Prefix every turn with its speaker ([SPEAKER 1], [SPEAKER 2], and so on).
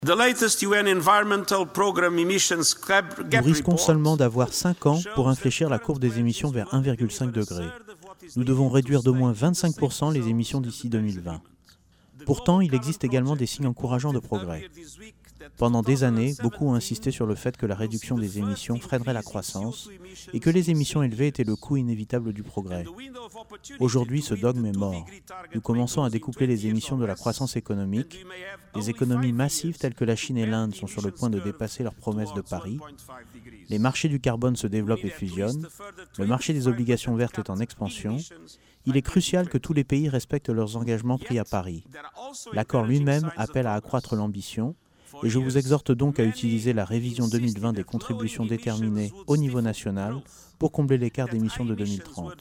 [SPEAKER 1] The latest UN Environmental Programme Emissions Gap
[SPEAKER 2] Nous risquons
[SPEAKER 1] Report
[SPEAKER 2] seulement d'avoir 5 ans pour infléchir la courbe des émissions vers 1,5 degré. Nous devons réduire d'au moins 25% les émissions d'ici 2020. Pourtant, il existe également des signes encourageants de progrès. Pendant des années, beaucoup ont insisté sur le fait que la réduction des émissions freinerait la croissance et que les émissions élevées étaient le coût inévitable du progrès. Aujourd'hui, ce dogme est mort. Nous commençons à découpler les émissions de la croissance économique. Des économies massives telles que la Chine et l'Inde sont sur le point de dépasser leurs promesses de Paris. Les marchés du carbone se développent et fusionnent. Le marché des obligations vertes est en expansion. Il est crucial que tous les pays respectent leurs engagements pris à Paris. L'accord lui-même appelle à accroître l'ambition. Et je vous exhorte donc à utiliser la révision 2020 des contributions déterminées au niveau national pour combler l'écart d'émissions de 2030.